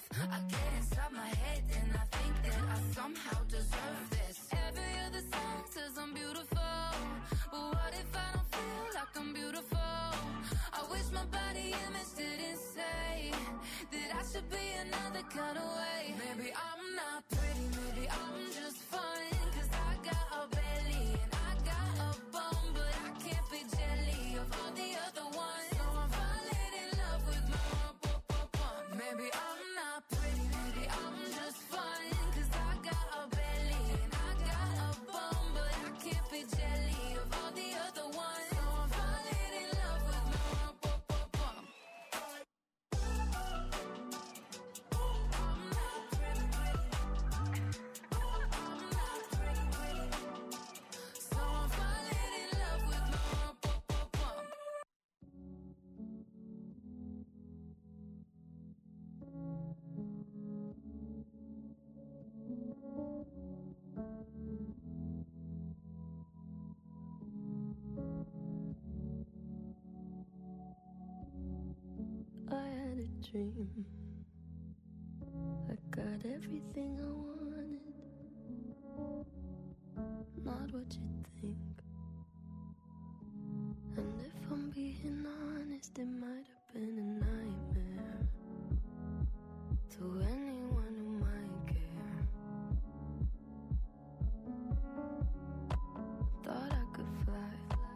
I get inside my head and I think that I somehow deserve this. Every other song says I'm beautiful, but what if I don't feel like I'm beautiful? I wish my body image didn't say that I should be another kind of way. Maybe I'm not pretty, maybe I'm just fine, 'cause I got a belly and I got a bum, but I can't be jelly of all the other ones. So I'm falling in love with my bum. Maybe I'm not pretty, maybe I'm just fine, 'cause I got a belly and I got a bum, but I can't be jelly of all the other ones. So I'm falling in love with my bum. So I'm falling in love with my bum. I had a dream. I got everything I wanted. Not what you think. And if I'm being honest, it might have been a nightmare to anyone who might care. Thought I could fly,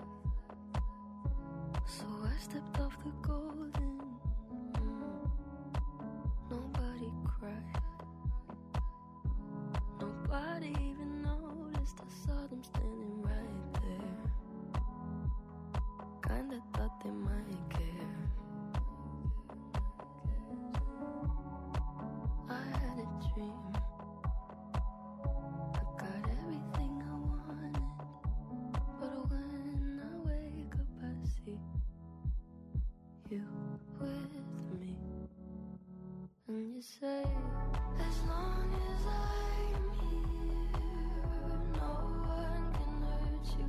so I stepped off the golden. Nobody cried, nobody even noticed. I saw them standing right there. Kinda thought they might care. I had a dream. I got everything I wanted, but when I wake up I see you with me. And you say, as long as I'm here, no one can hurt you.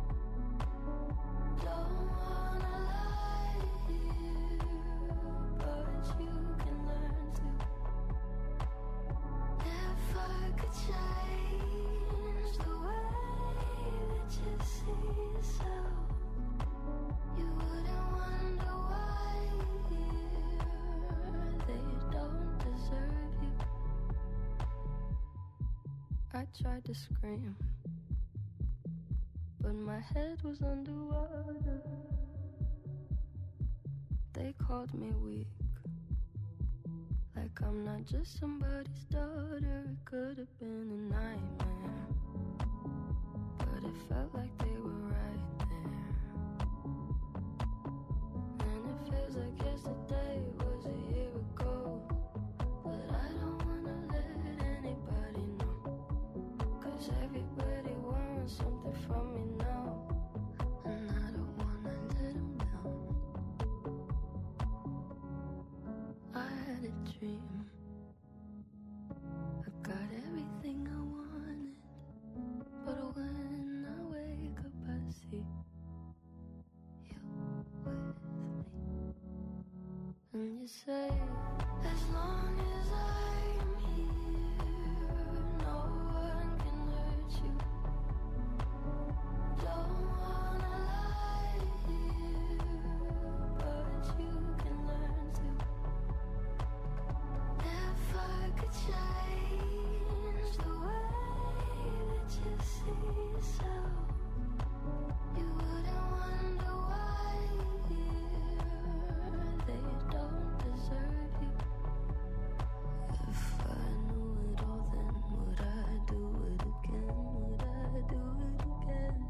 Don't wanna lie here, but you can learn to. If I could change the way that you see yourself, you wouldn't wonder why they don't deserve you. I tried to scream, but my head was underwater. They called me weak, like I'm not just somebody's daughter. It could have been a nightmare, but it felt like they were right there. And it feels like yesterday was a year ago, but I don't wanna let anybody know, 'cause everybody wants something from me now, and I don't wanna let them down. I had a dream. I got everything I wanted, but when I wake up I see you with me. And you say, as long as I'm here, no one can hurt you. Don't wanna lie here, but you can learn to. If I could change the way that you see yourself, you wouldn't wonder why they don't deserve you. If I knew it all, then would I do it again? Would I do it again?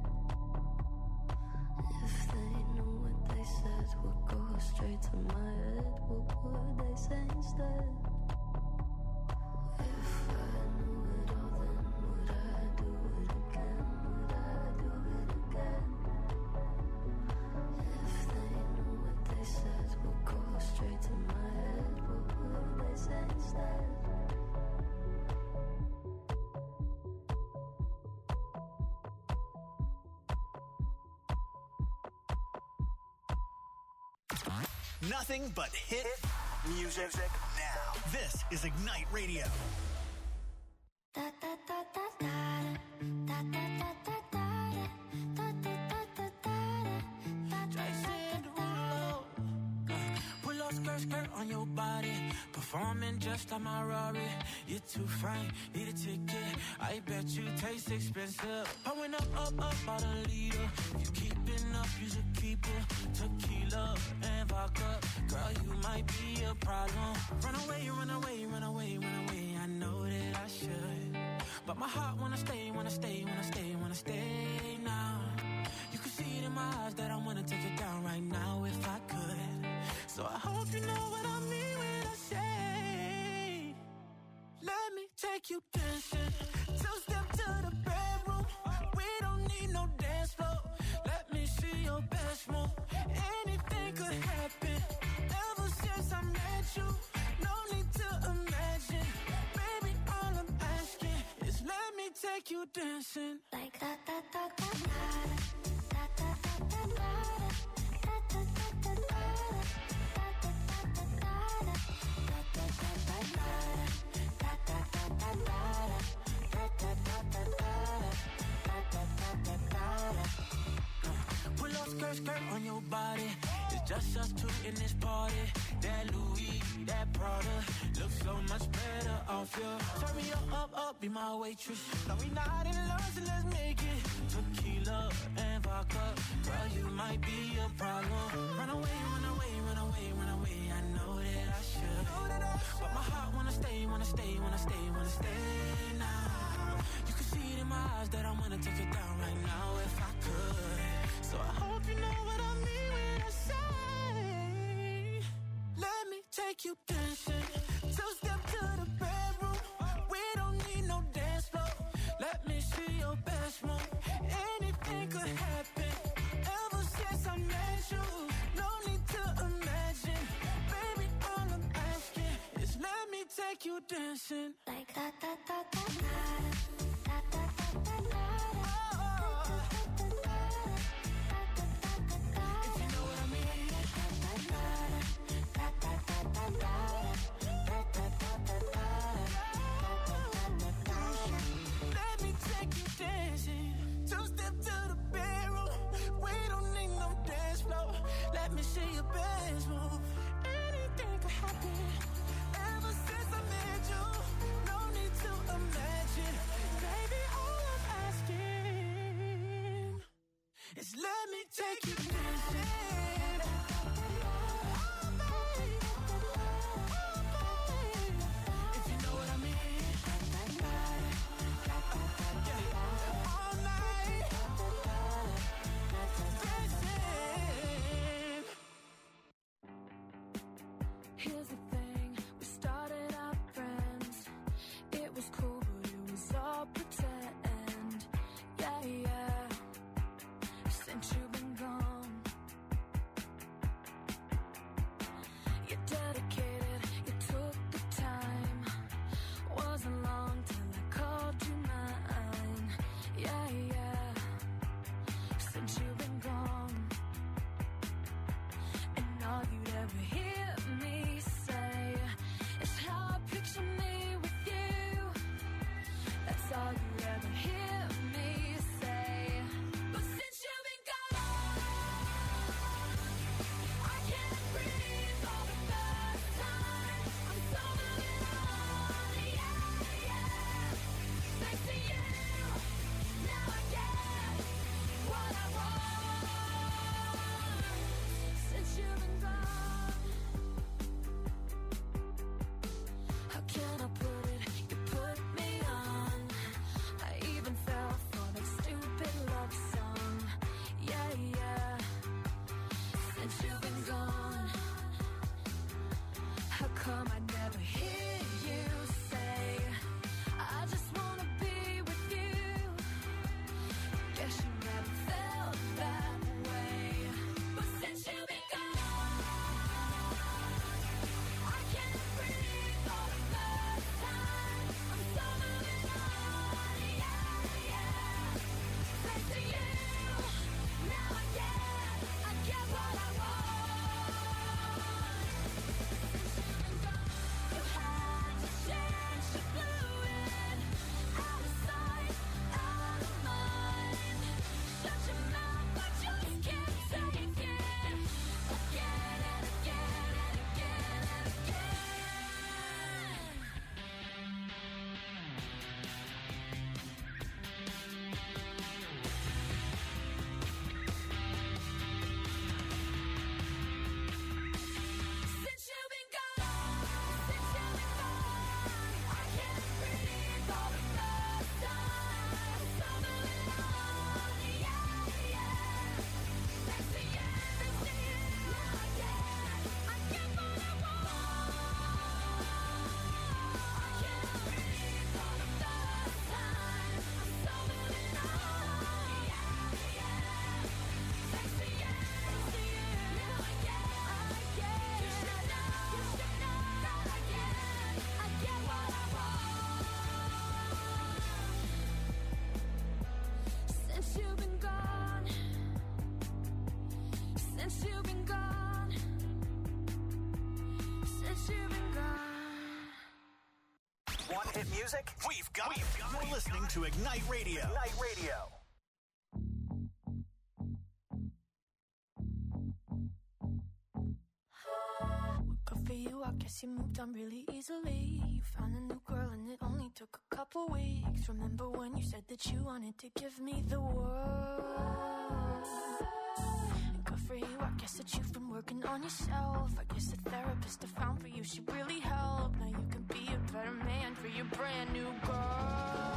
If they knew what they said would go straight to my head, what would they say instead? If I knew it all, then would I do it again? Would I do it again? If they knew what they said would go straight to my head, what would they say instead? Nothing but hit Music now. This is Ignite Radio. Pull up skirt on your body. Performing just like my Rari. You're too fine, need a ticket. I bet you taste expensive. Pouring up about a liter. If you keeping up, you should keep it. Tequila and vodka. Girl, you might be a problem. Run away, run away, run away, run away. I know that I should, but my heart wanna stay, wanna stay, wanna stay, wanna stay now. You can see it in my eyes that I wanna take it down right now if I could. So I hope you know what I mean when I say, let me take you dancing. Two-step to the bedroom. We don't need no dance floor. Let me see your best move. Anything could happen. Ever since I met you, no need to imagine. Baby, all I'm asking is let me take you dancing. Like that, that, that, that, that. Pull up skirt on your body. It's just us two in this party. That Louis, that Prada looks so much better off you. Turn me up, be my waitress. No, we not in love, so let's make it. Tequila and vodka. Girl, you might be a problem. Run away, run away, run away, run away. I know that I should, but my heart wanna stay, wanna stay, wanna stay, wanna stay now. You can see it in my eyes that I wanna take it down right now if I could. So I hope you know what I mean when I say, let me take you dancing. Two-step to the bedroom. We don't need no dance floor. Let me see your best move. Anything could happen. Ever since I met you, no need to imagine. Baby, all I'm asking is let me take you dancing. Like that, that, that, that, that. That, that, that, that, that. Let me see your best move. Anything could happen. Ever since I met you, no need to imagine. Baby, all I'm asking is let me take you dancing. Oh, baby. Oh, baby. If you know what I mean. Yeah. All night. Here's the thing, we started out friends. It was cool, but it was all pretend. Yeah, yeah. Since you've been gone, you're dedicated, you took the time. Wasn't long till I called you mine. Yeah, yeah. Since you've been gone, and all you'd ever hear me say is how I picture me with you. That's all you ever hear me say. But since you've been gone, I can't breathe for the first time. I'm so moving on, yeah, yeah. Thanks to you, now I get what I want. Since you've been gone, how can I put it? You put me on. I even fell for that stupid love song. Yeah, yeah. Since you've been gone, how come I never hear you say, I just wanna be with you? Guess you never felt that way. But since you've been gone, I can't breathe for the first Want hit music? We've got it. You're listening to Ignite Radio. Ignite Radio. Good for you, I guess you moved on really easily. You found a new girl and it only took a couple weeks. Remember when you said that you wanted to give me the world? And good for you, I guess that you've been working on yourself. I guess the therapist I found for you should really help. Now you can be a better man for your brand new girl.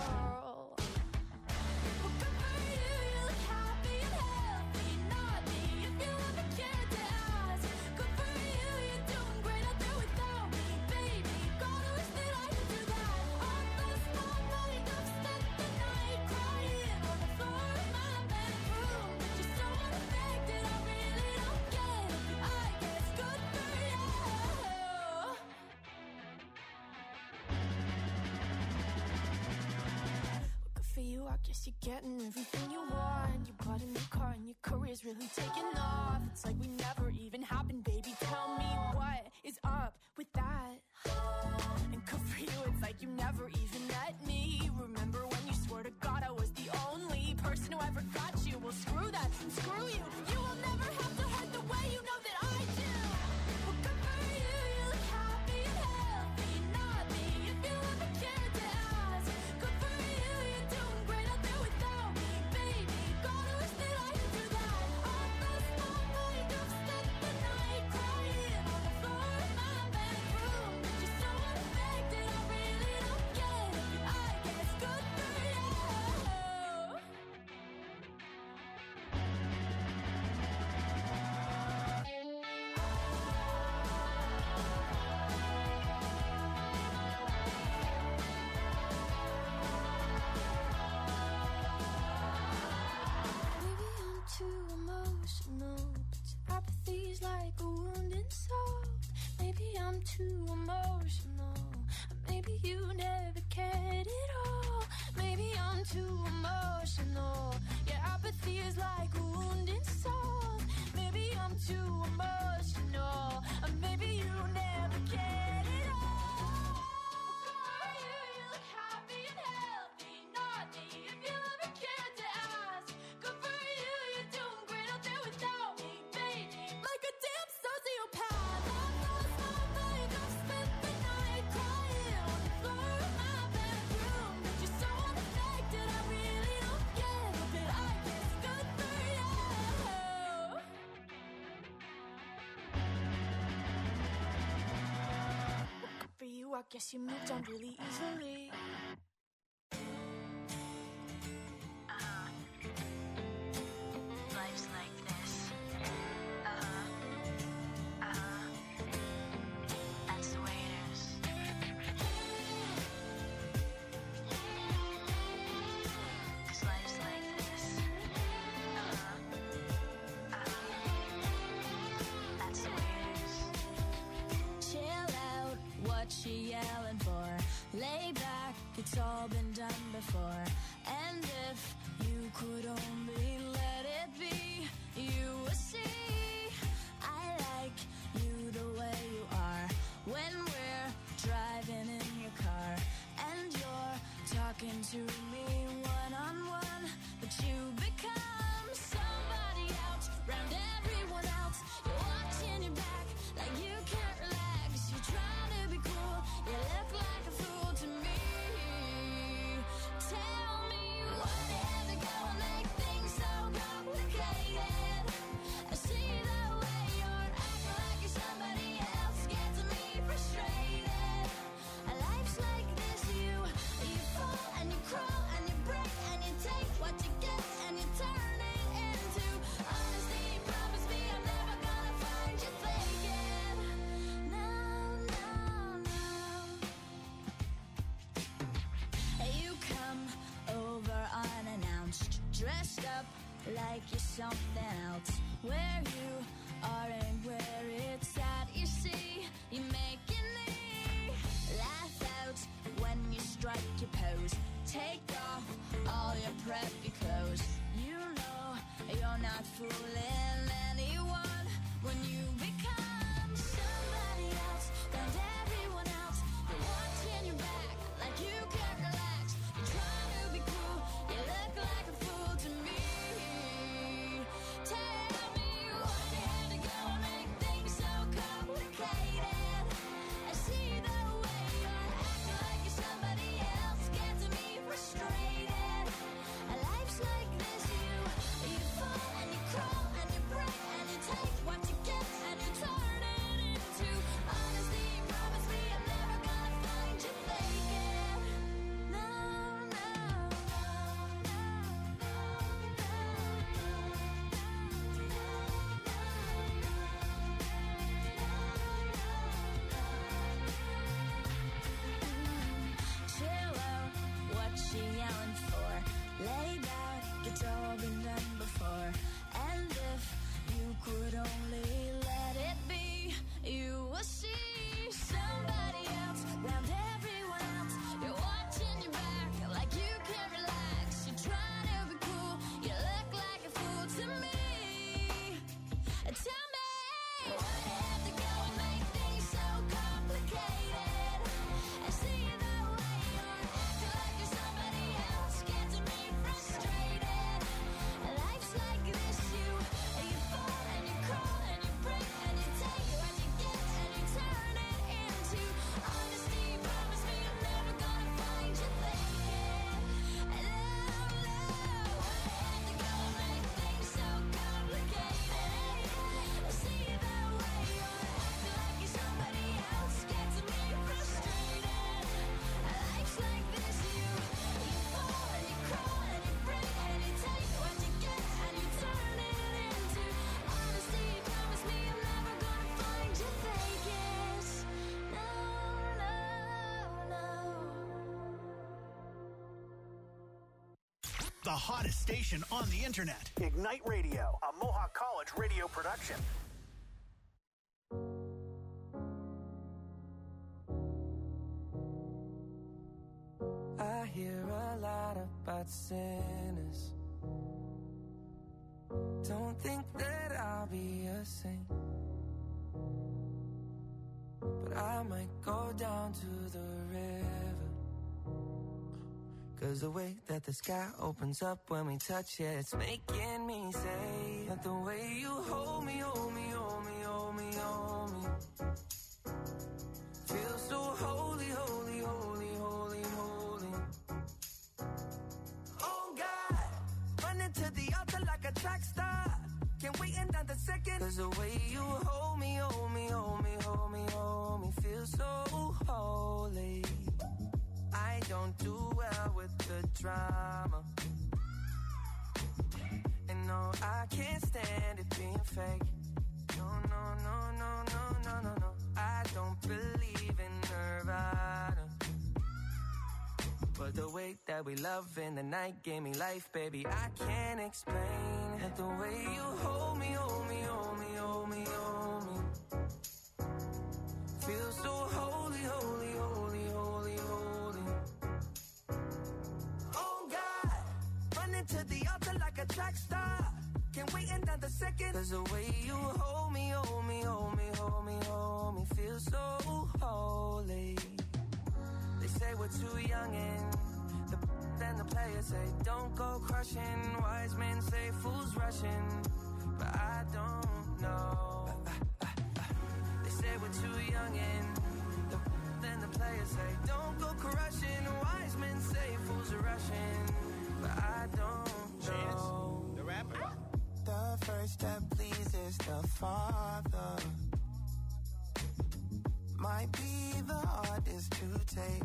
Well, good for you, you look happy and healthy. Not me, if you ever cared to ask. Good for you, you're doing great out there without me, baby. God, I wish that I could do that. I lost my mind, I've spent the night crying on the floor of my bedroom. But you're so unaffected, I really don't get it. I guess good for you. Well, good for you, I guess you're getting everything you want. You bought a new car and your career's really taking off. It's like we never even happened, baby. Tell me what is up with that? And good for you, it's like you never even met me. Remember when you swore to God I was the only person who ever got you? Well, screw that and screw you. You will never have to hurt the way you know that I do. Well, good for you, you look happy and healthy. Not me, if you ever cared to ask. Good for you, you're doing great out there without me, baby. God, I wish that I could do that. I lost my mind, I've spent the night crying on the floor of my bedroom. But you're so unaffected, I really don't get it. I guess good for you. Maybe I'm too emotional, but apathy's like a wounded soul. Maybe I'm too emotional, or maybe you never cared at all. Maybe I'm too emotional, yeah, apathy is like a wounded soul. Maybe I'm too emotional, or maybe you never cared at all. Good for you, you look happy and healthy. Not me, if you ever cared to ask. Good for you, you're doing great out there without me, baby. Like a damn sociopath. I've lost my mind, I've spent the night crying on the floor of my bedroom. But you're so unaffected, I really don't get it. But I guess good for you. Good for you, I guess you moved on really easily. Life's like this. That's the way it is. 'Cause life's like this. That's the way it is. Chill out, what you yelling for? Lay back, it's all been done before. And if you could only let it be, you would see I like you the way you are. When we're driving in your car and you're talking to me one-on-one, but you become somebody else round everyone else. You're watching your back like you can't relax. You're trying to be cool, you look like a fool to me. Tell me what has to go and make things so complicated. I see the way you're acting like you're somebody else, gets me frustrated. Life's like this, you fall and you crawl and you break and you take what you get and you turn it into honesty. Promise me I'm never gonna find you faking. No, no, no. You come over unannounced, dressed up like you're something else. Where you are and where it's at, you see, you're making me laugh out when you strike your pose. Take off all your preppy clothes. You know you're not fooling anyone when you become somebody else, and everyone else. You're watching your back meant for. Lay down, it's all been done before. And if you could only let it be, you will see somebody else round everyone else. You're watching your back like you can't relax. You're trying to be cool, you look like a fool to me. Tell me, why you have to go and make things so complicated? And see the way you're acting like you're somebody else gets me frustrated. Life's like this, you fall and you crawl and you break and you take what you get and you turn it into honesty. Promise me you're never gonna find your faking. And why you have to go and make things so complicated? See the way you're acting like you're somebody else gets me frustrated. Life's like this, you fall and you crawl and you break and you take what you get and you turn it into honesty. Promise me I'm never gonna find you faking. No, no, no. The hottest station on the internet. Ignite Radio, a Mohawk College radio production. I hear a lot about sinners. Don't think that I'll be a saint, but I might go down to the river. 'Cause the way that the sky opens up when we touch it, it's making me say that the way you hold me, hold me, hold me, hold me, hold me, feels so holy, holy, holy, holy, holy. Oh God, running to the altar like a track star. Can't wait another second. 'Cause the way you hold me, hold me, hold me, hold me, hold me, feels so holy. I don't do well with the drama, and no, I can't stand it being fake. No, no, no, no, no, no, no, no. I don't believe in Nirvana, but the way that we love in the night gave me life, baby. I can't explain that the way you hold me, hold me, hold me, hold me, hold me, feels so holy, holy, holy, holy, holy. Oh God, running to the altar like a track star. Can't wait another second. 'Cause the way you hold me, hold me, hold me, hold me, hold me, feels so holy. They say we're too young and then the players say don't go crushing. Wise men say fools rushing, but I don't know. They say we're too young and then the players say don't go crushing. Wise men say fools are rushing, but I don't know. The rapper. The first step pleases the Father, might be the hardest to take.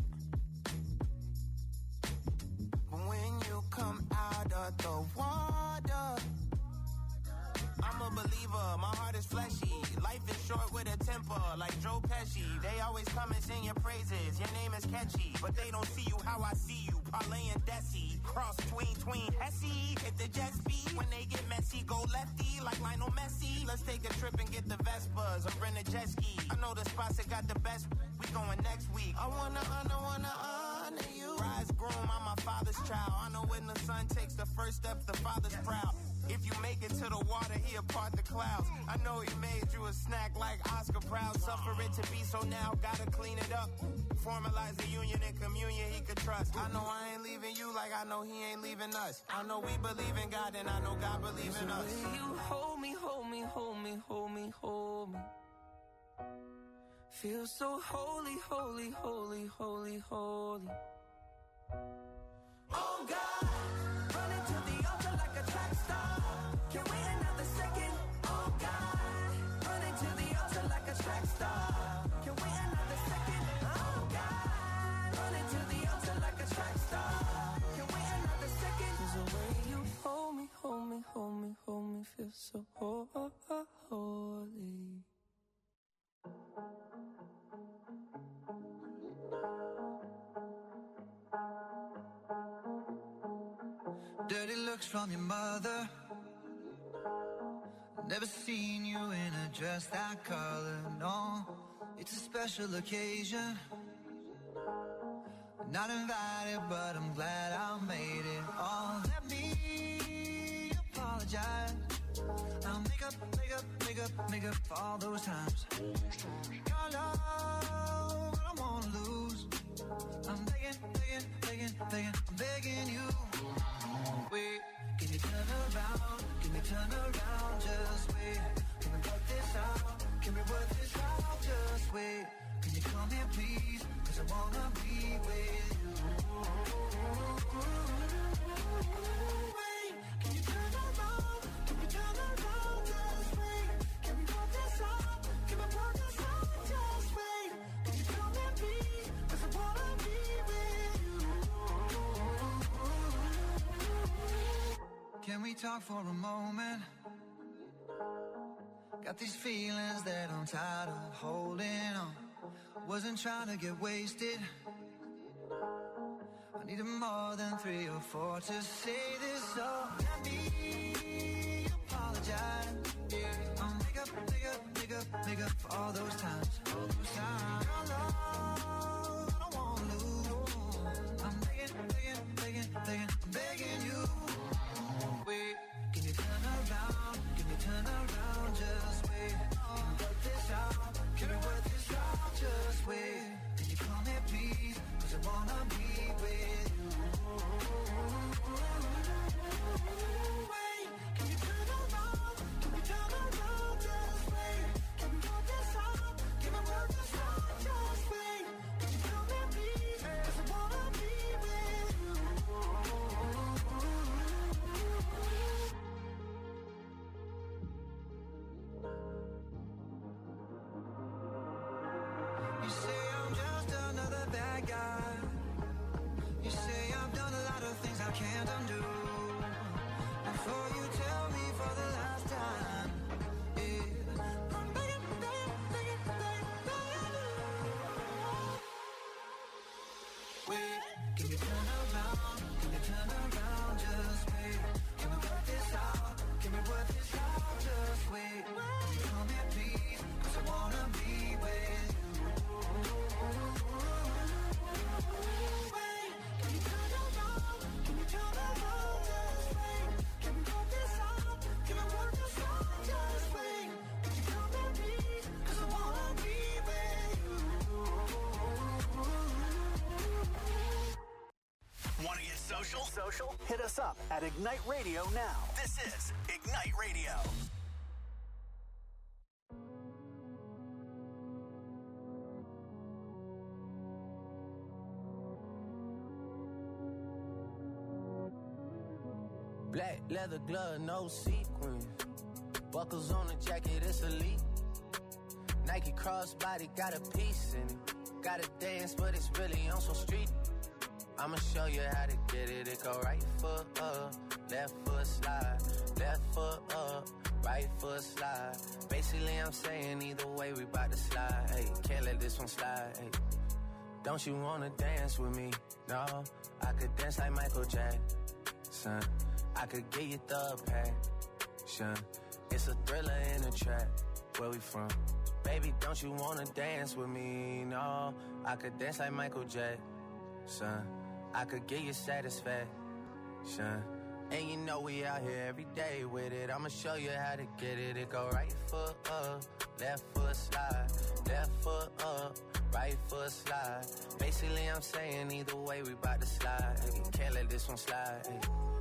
But when you come out of the water, I'm a believer, my heart is fleshy. Life is short with a temper, like Joe Pesci. They always come and sing your praises, your name is catchy. But they don't see you how I see you, Parlay and Desi. Cross tween, Hesse. Hit the jet speed, when they get messy, go lefty, like Lionel Messi. Let's take a trip and get the Vespas, or rent a jet ski. I know the spots that got the best, we going next week. I wanna honor you. Rise groom, I'm my father's child. I know when the son takes the first step, the father's proud. If you make it to the water, he'll part the clouds. I know he made you a snack like Oscar Proud. Suffer it to be so now, gotta clean it up. Formalize the union and communion he could trust. I know I ain't leaving you like I know he ain't leaving us. I know we believe in God and I know God believes in us. you hold me, hold me, hold me, hold me, hold me, feel so holy, holy, holy, holy, holy. Oh God, running to the altar like a track star. Can't wait another second. Oh God, running to the altar like a track star. Can't wait another second. Oh God, running to the altar like a track star. Can't wait another second. 'Cause the way you hold me, hold me, hold me, hold me, feel so holy. Dirty looks from your mother. Never seen you in a dress that color, no. It's a special occasion. Not invited, but I'm glad I made it. Oh, let me apologize. I'll make up for all those times. Your love, I don't wanna lose. I'm begging, I'm begging you. Wait, can you turn around? Can you turn around? Just wait. Can we work this out? Can we work this out? Just wait. Can you come here, please? 'Cause I wanna be with you. Wait, can you turn around? Can we turn around? Just wait. Can we work this out? Can we work this out? Just wait. Can you come here, please? 'Cause I wanna be with you. Can we talk for a moment? Got these feelings that I'm tired of holding on. Wasn't trying to get wasted. I needed more than 3 or 4 to say this, so let me apologize. Yeah, I'll make up for all those times. Your love, I don't wanna lose. I'm begging you. Wait, can you turn around? Can you turn around? Just wait. Can we work this out? Can we work this out? Just wait. Can you come here, please? 'Cause I wanna be with you. Wait, can you turn around? Can we turn around? Just wait. Can we work this out? Can we work this out? Just wait. Can you come here, please? 'Cause I wanna be with you. You say I'm just another bad guy. You say I've done a lot of things I can't undo. Before you tell me for the last time, yeah, I'm begging you. Wait, can you turn around? Can you turn around? Just wait. Can we work this out? Can we work this out? Just wait. Can you come here, please? 'Cause I wanna be with you. Wait, can you turn around? Can you turn around? Just wait. Can we work this out? Can we work this out? Just wait. Can you come here, please? 'Cause I wanna be with you. Want to get social? Hit us up at Ignite Radio now. This is Ignite Radio. Black leather glove, no sequins. Buckles on the jacket, it's elite. Nike crossbody, got a piece in it. Gotta dance, but it's really on some street. I'ma show you how to get it. It go right foot up, left foot slide. Left foot up, right foot slide. Basically, I'm saying either way, we bout to slide. Hey, can't let this one slide. Hey, don't you wanna dance with me? No, I could dance like Michael Jackson. I could get you the passion. It's a thriller in a trap. Where we from? Baby, don't you wanna dance with me? No, I could dance like Michael Jackson. I could get you satisfaction. And you know we out here every day with it. I'ma show you how to get it. It go right foot up, left foot slide. Left foot up, right foot slide. Basically, I'm saying either way, we bout to slide. Hey, can't let this one slide. Hey.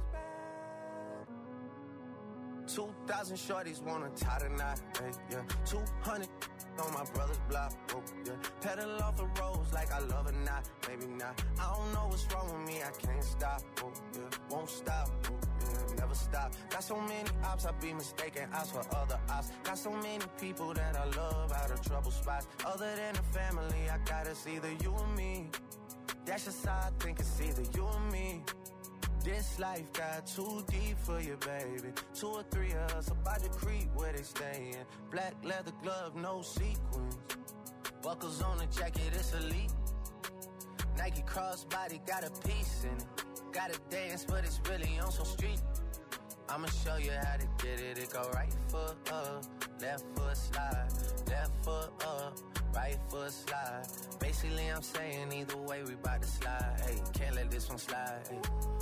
2,000 shorties wanna tie the knot, hey, yeah. 200 on my brother's block, oh, yeah. Pedal off the roads like I love it, not, maybe not. I don't know what's wrong with me, I can't stop, oh, yeah. Won't stop, oh, yeah, never stop. Got so many ops, I be mistaken ops for other ops. Got so many people that I love out of trouble spots. Other than the family, I got it's either you or me. That's just how I think it's either you or me. This life got too deep for you, baby. 2 or 3 of us about to creep where they stayin'. Black leather glove, no sequins. Buckles on the jacket, it's elite. Nike crossbody, got a piece in it. Gotta dance, but it's really on some street. I'ma show you how to get it. It go right foot up, left foot slide, left foot up, right foot slide. Basically, I'm saying either way, we bout to slide. Hey, can't let this one slide. Hey.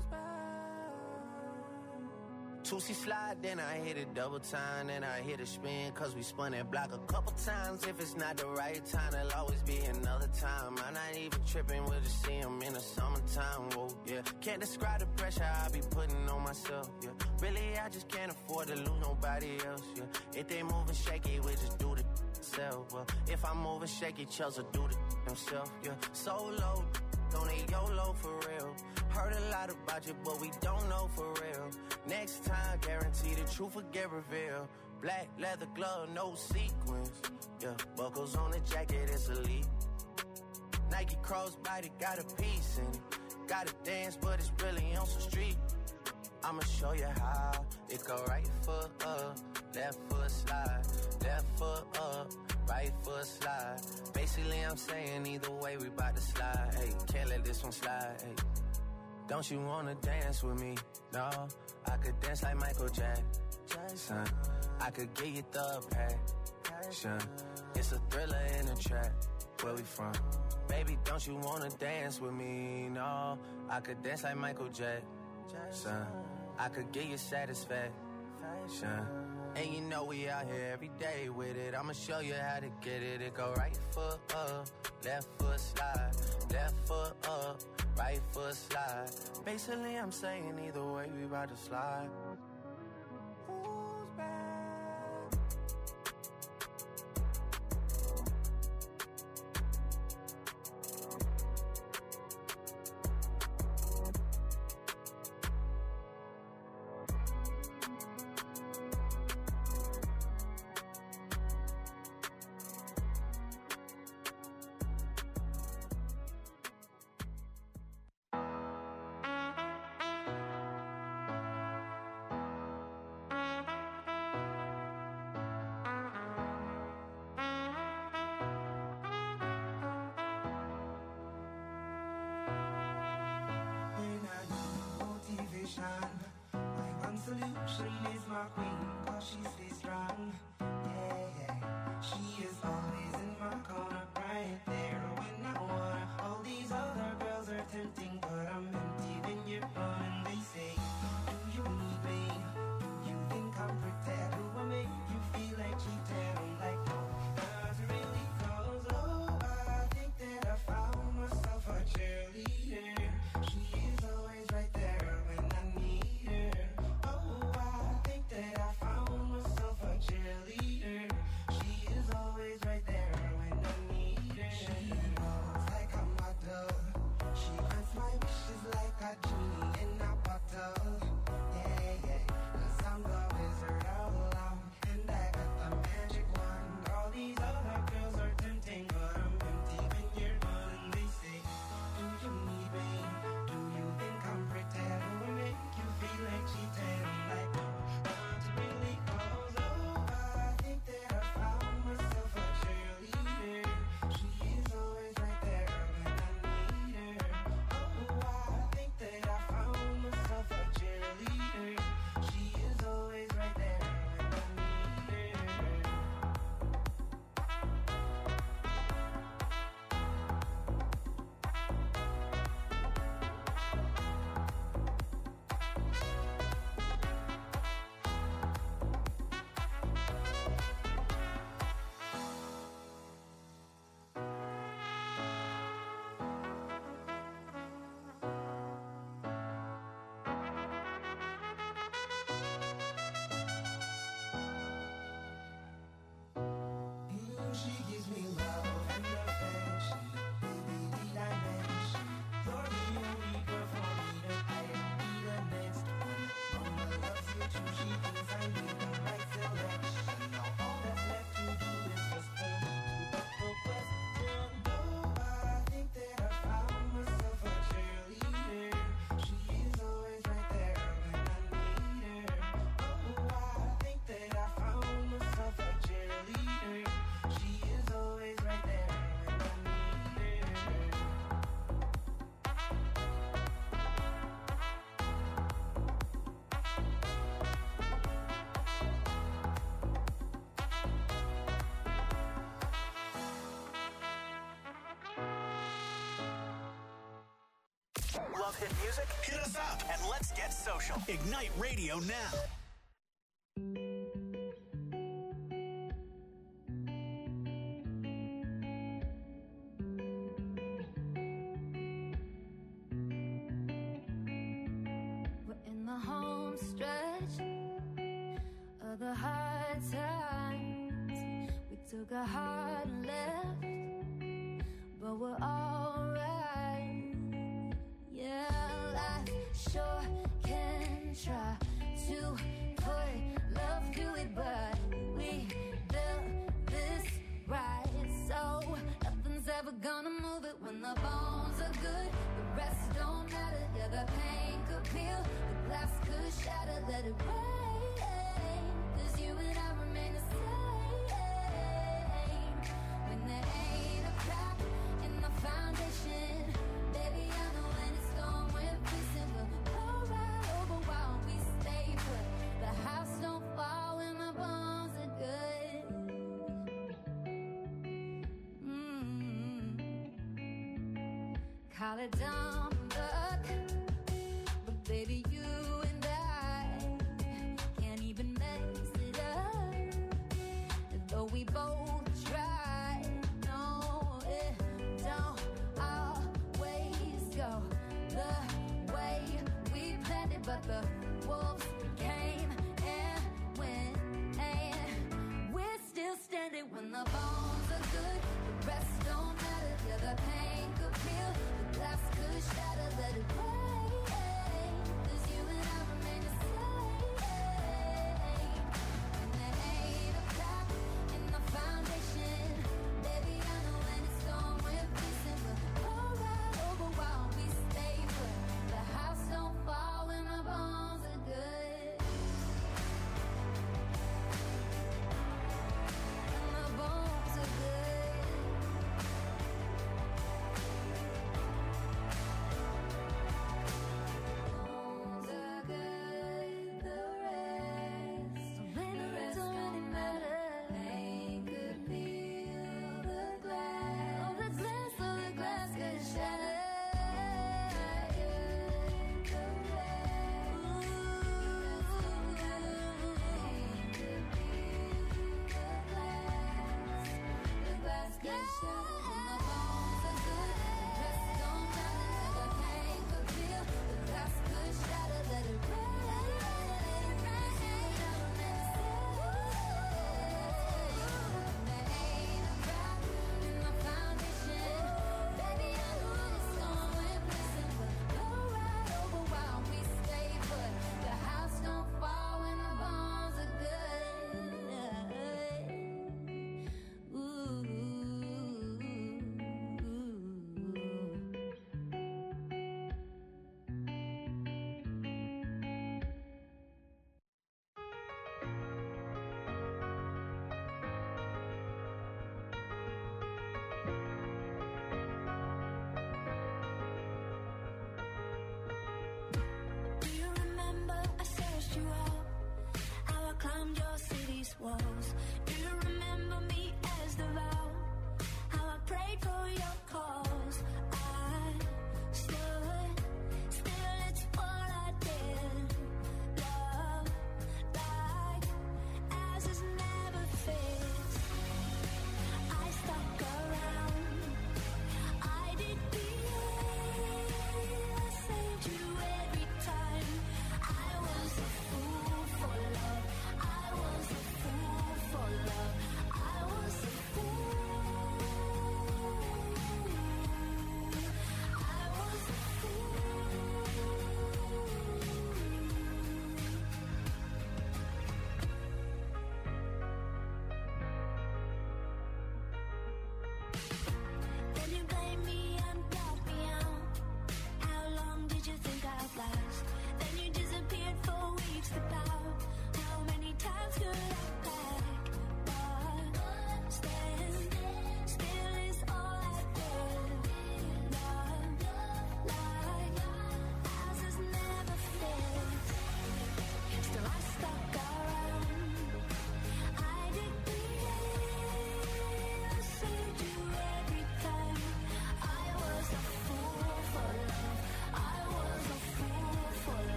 2C slide, then I hit it double time, then I hit a spin, cause we spun that block a couple times. If it's not the right time, there'll always be another time. I'm not even tripping, we'll just see him in the summertime, whoa, yeah. Can't describe the pressure I be putting on myself, yeah. Really, I just can't afford to lose nobody else, yeah. If they moving shaky, we just do the self, well. If I'm moving shaky, Chelsea do the himself, yeah. Solo, don't need YOLO for real. Heard a lot about you, but we don't know for real. Next time, guarantee the truth will get revealed. Black leather glove, no sequins. Yeah, buckles on the jacket, it's elite. Nike crossbody got a piece in it. Gotta dance, but it's really on some street. I'ma show you how. It go right foot up, left foot slide, left foot up, right foot slide. Basically, I'm saying either way, we bout to slide. Hey, can't let this one slide. Hey. Don't you wanna dance with me? No, I could dance like Michael Jackson. I could get you the passion. It's a thriller in a track. Where we from? Baby, don't you wanna dance with me? No, I could dance like Michael Jackson. I could get you satisfaction. And you know we out here every day with it. I'ma show you how to get it. It go right foot up, left foot slide, left foot up, right foot slide. Basically, I'm saying either way, we about to slide. Who's back? My one solution is my queen, cause she stays strong. Yeah, yeah. She is always in my corner, right there when I wanna. All these other girls are tempting, but I'm empty when you're gone. And they say, do you need me? Do you think I'm pretend? Do I make you feel like cheating? I'm like, no, not really, cause oh, I think that I found myself a cheerleader. She is always right there when I need her. Oh, I think that I found myself a cheerleader. She is always right there when I need her. Love hit music? Hit us up and let's get social. Ignite Radio now. We're in the home stretch of the hard times. We took a hard left, but we're alright. Yeah, life sure can try to put love through it, but we built this right, so nothing's ever gonna move it. When the bones are good, the rest don't matter. Yeah, the pain could peel, the glass could shatter. Let it rain, 'cause you and I remain the same. When there ain't a crack in the foundation, baby, I know when it's storm, we're facing. We'll go right over while we stay put. The house don't fall when the bones are good. Call it dumb luck, but baby, you and I can't even mess it up. Though we both try, no, it don't always go the way we planned it. But the wolves came and went, and we're still standing. When the bones are good, the rest don't matter. Yeah, the pain could peel, the glass could shatter. Let it rain, 'cause you and I remain the same. And there ain't a crack in the foundation, baby, I know when it's storm, we're facing. We'll go right over while we stay put. The house don't fall when the bones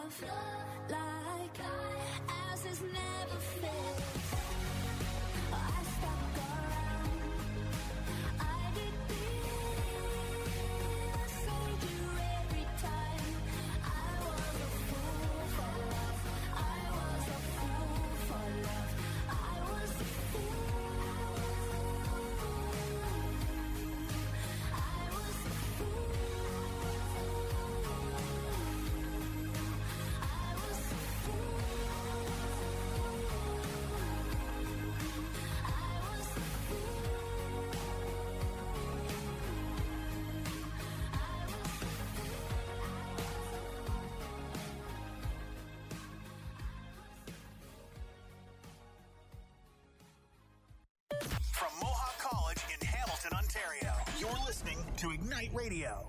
love like ours has never felt. I stuck around. I did this, I do every time. I was a fool for love. I was a fool for love. I was a fool. I was a fool. I was a fool. From Mohawk College in Hamilton, Ontario, you're listening to Ignite Radio.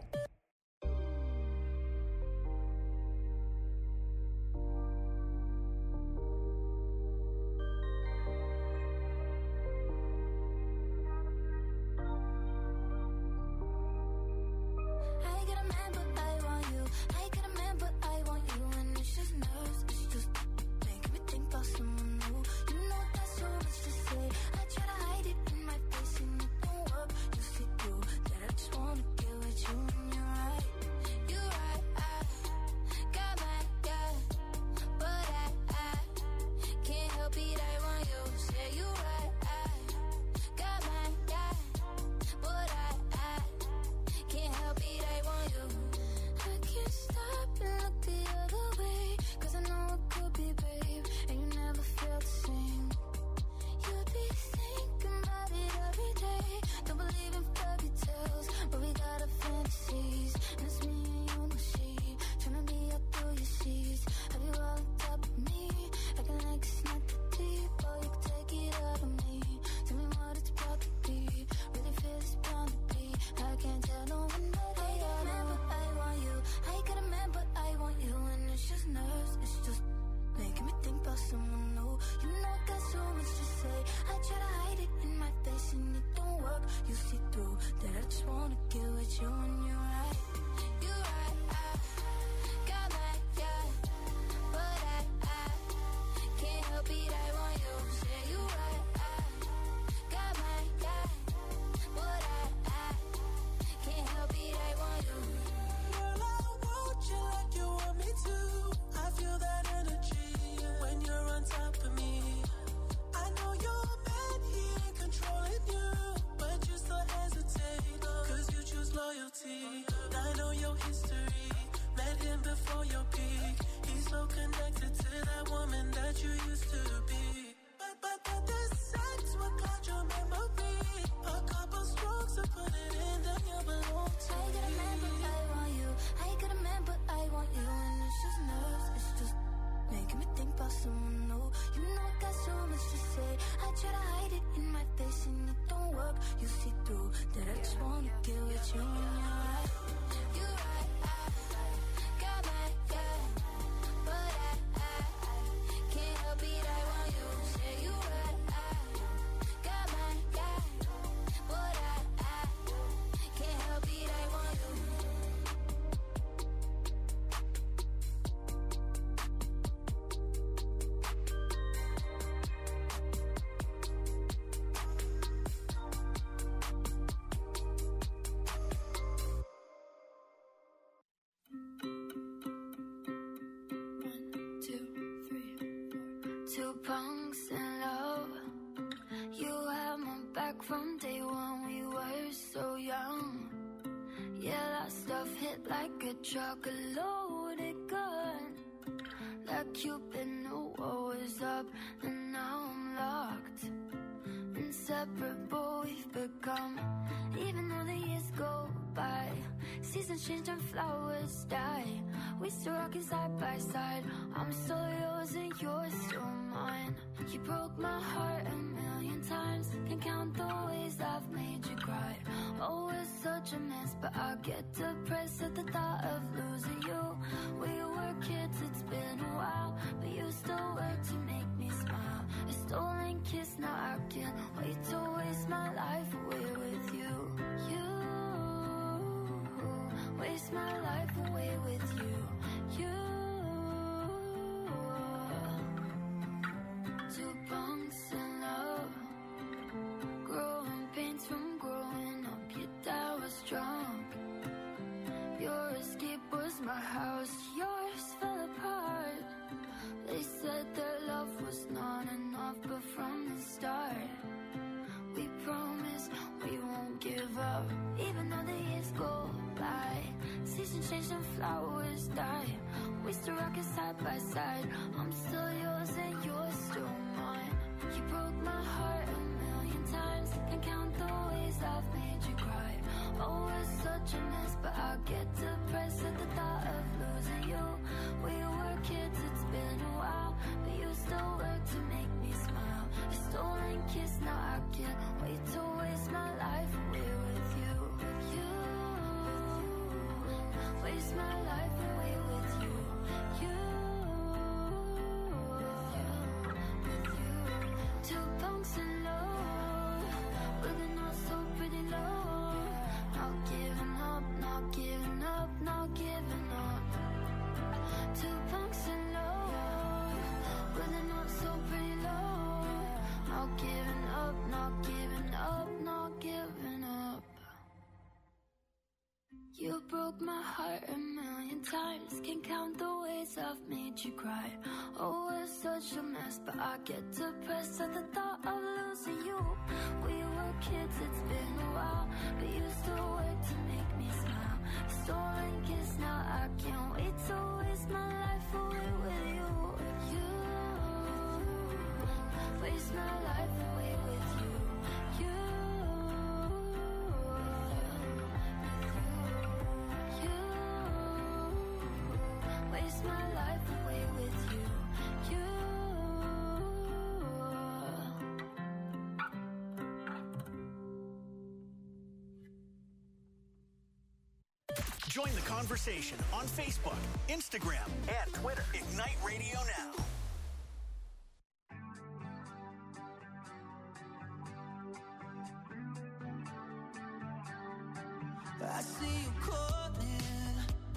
I get a man, but I want you. I get a man, but I want you. And it's just nerves, it's just making me think about someone new. You know that's so much to say. I try to hide it in my face and it don't work. You see through that I just wanna get with you. And you're right, you're right. I got my guy, but I can't help it. I want you. Say you're right. I got my guy, but I can't help it, I want you. I can't stop and look the other way, 'cause I know it could be, babe, and you never feel the same. You'd be thinking about it every day. Don't believe in fairy tales, but we got our fantasies. And it's me and you in the sheet, tryna be up through your sheets. Have you all on top of me, acting like it's not that deep? Oh, you can take it out of me. Tell me what it's about to be. Really feel it's bound to be. I can't tell no one, but I got a man, but I want you. I got a man, but I want you. And it's just nerves, it's just making me think about someone new. You know I got so much to say. I try to hide it in my face and it don't work. You see through that I just wanna get with you. And you're right, you're right. I got my guy, but I can't help it, I want you. Say you're right. I got my guy, but I can't help it, I want you. Girl, I want you like you want me to. I feel that energy when you're on top of me. I know you're mad, he ain't controlling you, but you still hesitate, 'cause you choose loyalty. I know your history, met him before your peak. He's so connected to that woman that you used to be. But the sex will cloud your memory. A couple strokes to put it in, then you belong to I got a man, but I want you. I got a man, but I want you. And it's just nerves, it's just making me think about someone new. You know I got so much to say. I try to hide it in my face and it don't work. You see through that I just wanna get with you. And you're right, you're right. I got my guy, but I can't help it, I want you. Say you're right. I got my guy, but I can't help it, I want you. Two punks in love. You had my back from day one. We were so young. Yeah, that stuff hit like a truck, a loaded gun. Like Cupid knew what was up, and now I'm locked. Inseparable we've become, even though the years go by. Seasons change and flowers die. We still rockin' side by side. I'm still yours and you're still mine. You broke my heart a million times. Can't count the ways I've made you cry. Oh, it's such a mess, but I get depressed at the thought of losing you. We were kids, it's been a while, but you still work to make me smile. A stolen kiss, now I can't wait to waste my life away with you. You waste my life away with you. You heart a million times. Can't count the ways I've made you cry. Oh, we're such a mess, but I get depressed at the thought of losing you. We were kids, it's been a while, but you still work to make me smile. Stolen kiss, now I can't wait to waste my life away with you. You waste my life away with you. You waste my life away with you. You Join the conversation on Facebook, Instagram, and Twitter. Ignite Radio Now. I see you calling.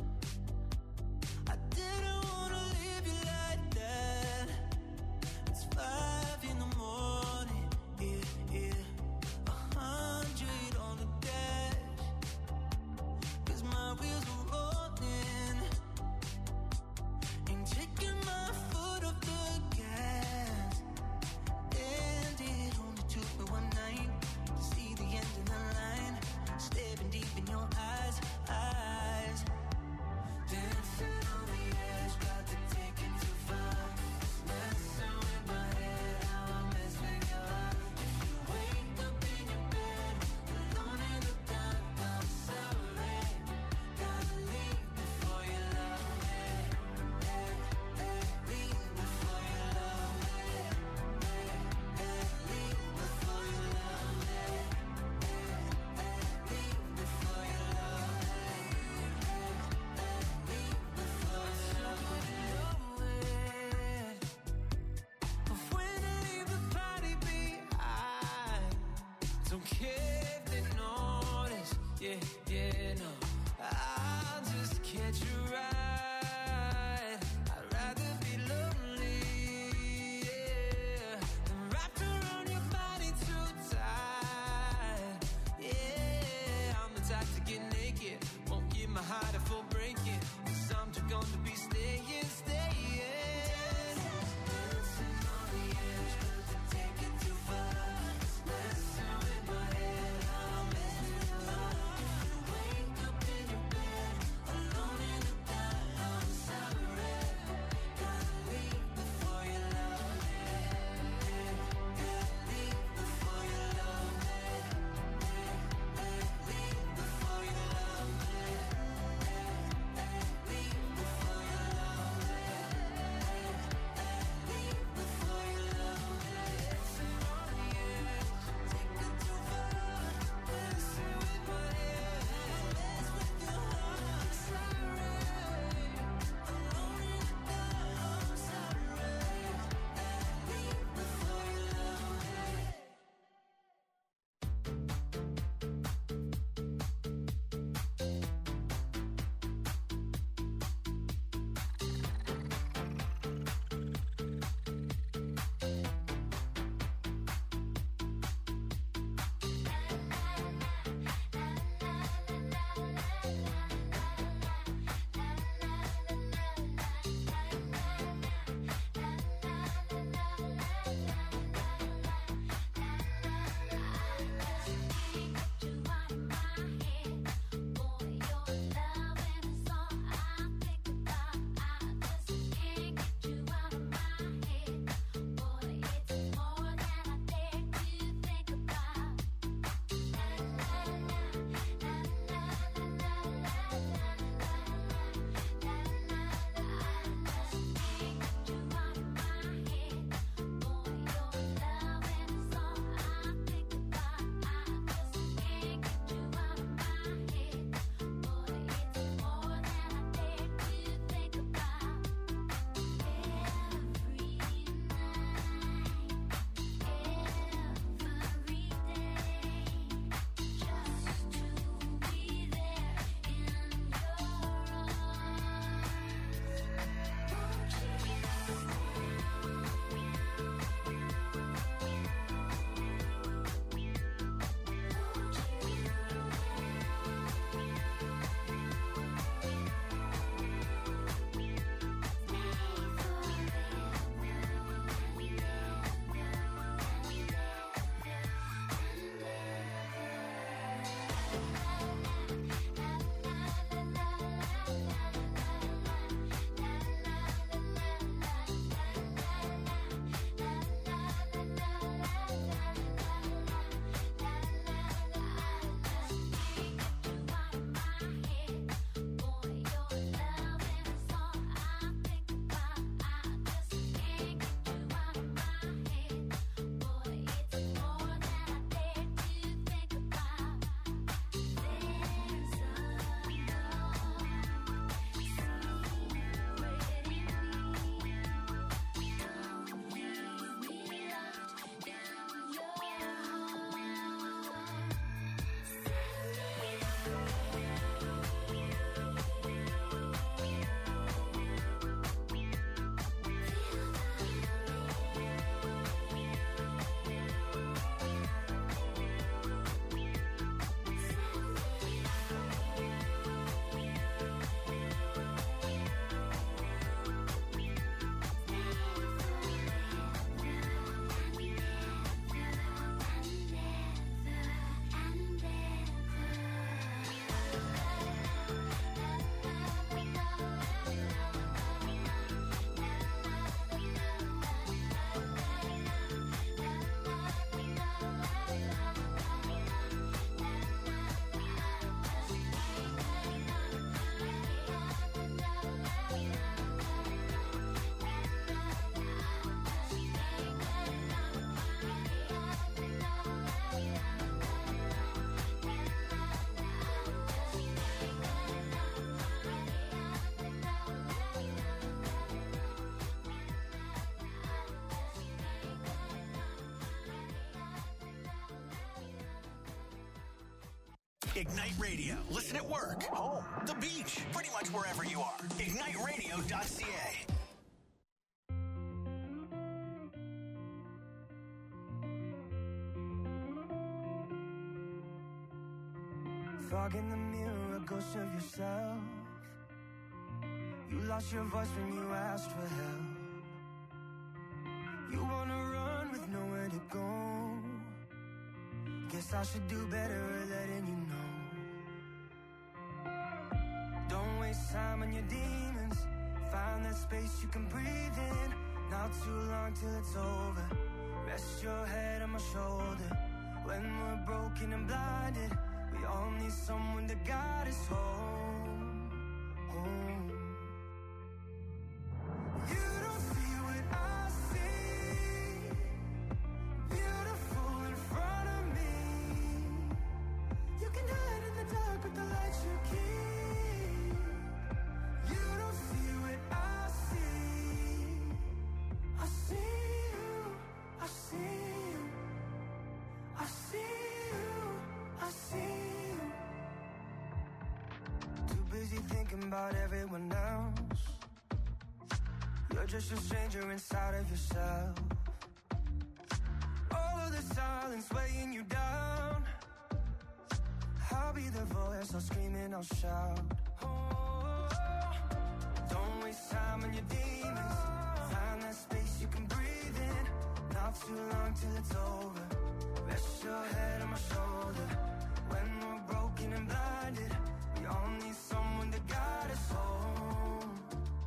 I didn't wanna leave you like that. It's 5 in the morning, yeah. 100 on the dash. 'Cause my wheels are rolling. Ain't taking my foot off Ignite Radio. Listen at work, home, the beach, pretty much wherever you are. IgniteRadio.ca. Fog in the mirror, a ghost of yourself. You lost your voice when you asked for help. You wanna run with nowhere to go. Guess I should do better at letting you know. Don't waste time on your demons. Find that space you can breathe in. Not too long till it's over. Rest your head on my shoulder. When we're broken and blinded, we all need someone to guide us home. Home. You don't see what I see. Beautiful in front of me. You can hide in the dark, but the light you keep. You don't see what I see. I see you. I see you. I see you. I see you. Too busy thinking about everyone else. You're just a stranger inside of yourself. All of the silence weighing you down. I'll be the voice, I'll scream and I'll shout. Oh, don't waste time on your demons. Find that space you can breathe in. Not too long till it's over. Rest your head on my shoulder. When we're broken and blinded, we all need someone to guide us home.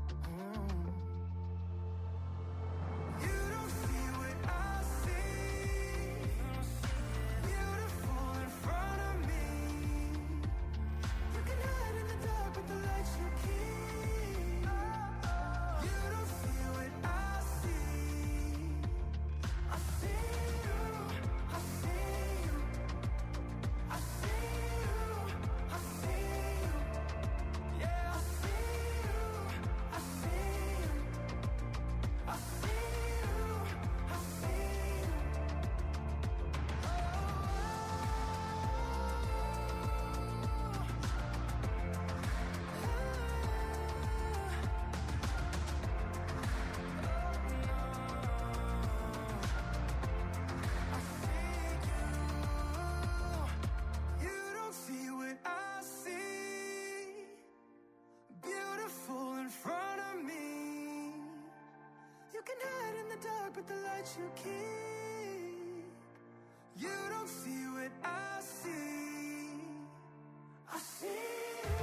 You don't see what I see. Beautiful in front of me. You can hide in the dark, but the light you keep. You don't see what I see. I see you. I see you. I see you. I see you. Yeah, I see you. I see you. I see you. I see you. You don't see what I see. Beautiful in front of me. You can hide in the dark, but the light you keep. You don't see what I see. I see you.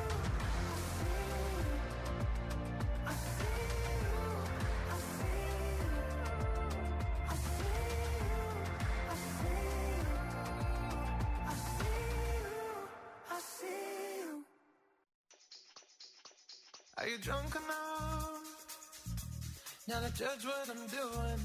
I see you. I see you. I see you. I see you. I see you. I see you. Are you drunk enough now to judge what I'm doing?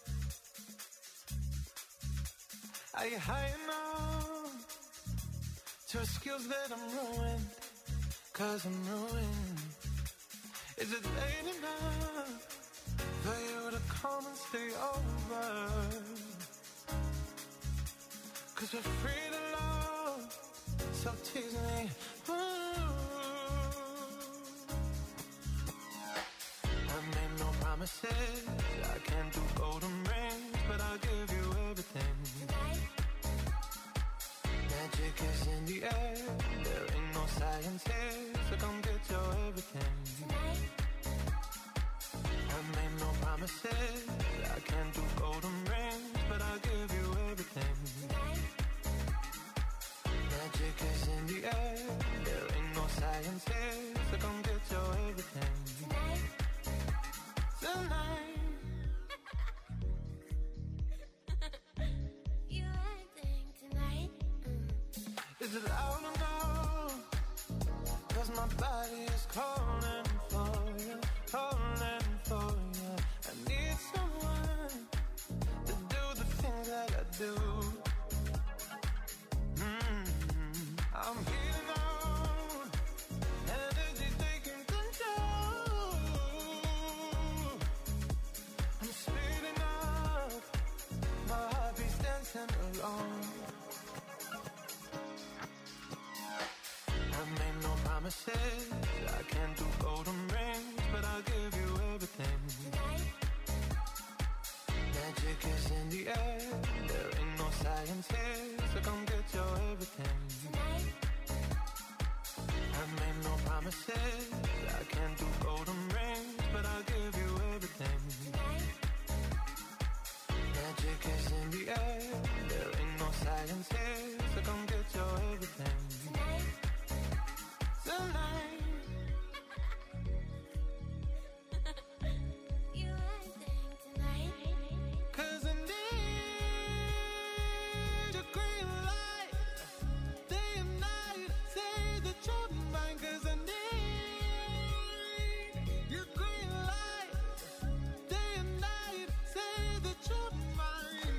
Are you high enough to excuse that I'm ruined? 'Cause I'm ruined. Is it late enough for you to come and stay over? 'Cause we're free to love, so tease me. I made no promises, I can't do golden rings, but I'll give you everything. Magic is in the air, there ain't no science here, so come get your everything. I made no promises, I can't do golden rings, but I'll give you everything. Magic is in the air, there ain't no science here, so come get your everything. Tonight. You acting tonight? Is it loud or no? 'Cause my body is calling for you, calling for you. I need someone to do the things that I do. I'm healing out, energy taking control. I'm speeding up, my heart beats dancing alone. promises. I can't do golden rings, but I'll give you everything. Magic is in the air. There ain't no science here, so come get your everything. I made no promises. I can't do golden rings, but I'll give you everything. Magic is in the air. There ain't no science here, so come get your everything. Tonight. You everything tonight. 'Cause I need a green light, day and night. Say that you're mine, 'cause I need your green light, day and night. Say that you're mine.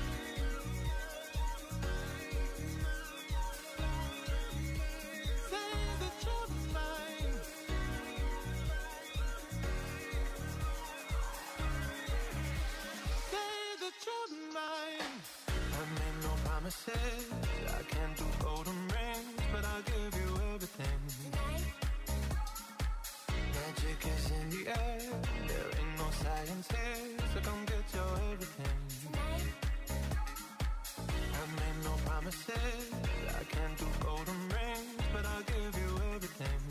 Say that you're mine. Say that you're mine. I made no promises. I can't do golden rings, but I'll give you everything. Magic is in the air. There ain't no science here, so come get your everything. I made no promises. I can't do golden rings, but I'll give you everything.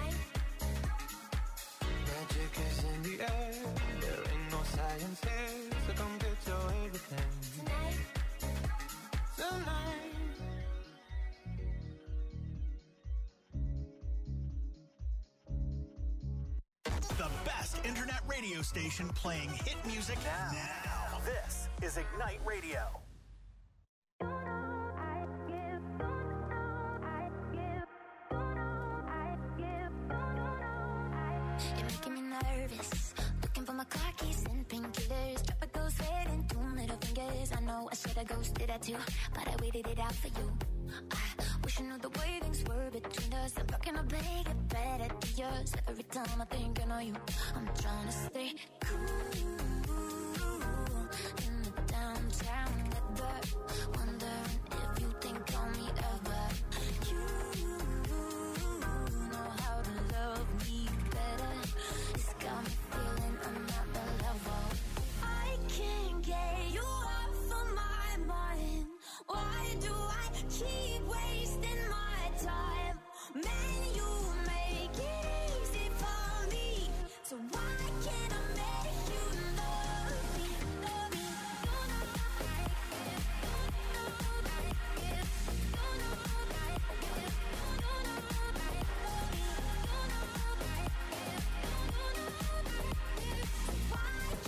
Magic is in the air. There ain't no science here, so come get your everything. Tonight. The best internet radio station playing hit music now. This is Ignite Radio. You're making me nervous. Looking for my car keys and painkillers. Drop a ghost head and 2 middle fingers. I know I should have ghosted that too, but I waited it out for you. I wish I knew the way things were between us. I'm fucking up, play get better to yours. Every time I think I know you, I'm trying to stay cool.